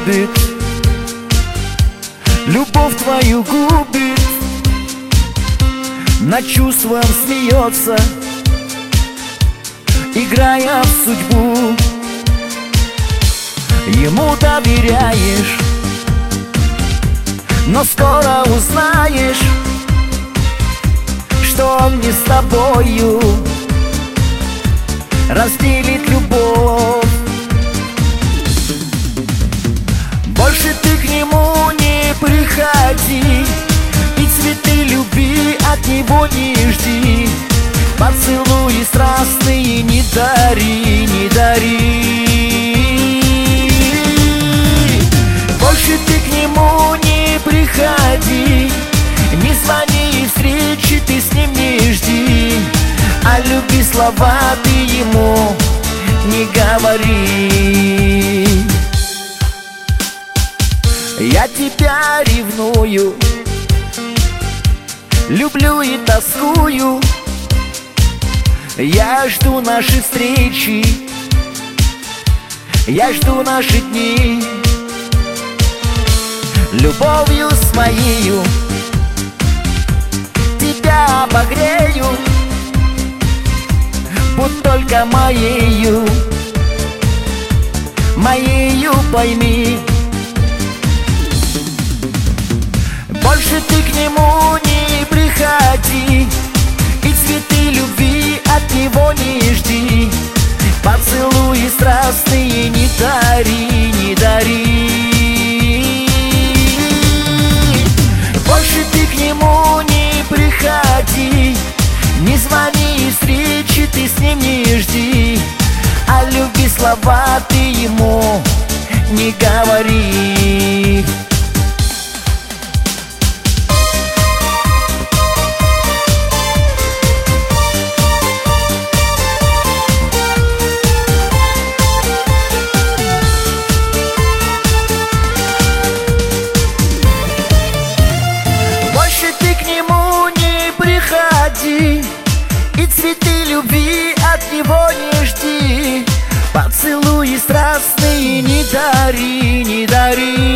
любит, любовь твою губит, над чувством смеется, играя в судьбу. Ему доверяешь, но скоро узнаешь, что он не с тобою разделит любовь. Больше ты к нему не приходи, и цветы любви от него не жди. Поцелуи страстные не дари, не дари. Больше ты к нему не приходи, не звони и встречи ты с ним не жди. А любви слова ты ему не говори. Я тебя ревную, люблю и тоскую. Я жду нашей встречи, я жду наши дни. Любовью с моею тебя обогрею, будь только моею, моею пойми. Больше ты к нему не приходи, и цветы любви от него не жди. Поцелуи страстные не дари, не дари. Больше ты к нему не приходи, не звони и встречи ты с ним не жди. А любви слова ты ему не говори. И цветы любви от него не жди. Поцелуи страстные не дари, не дари.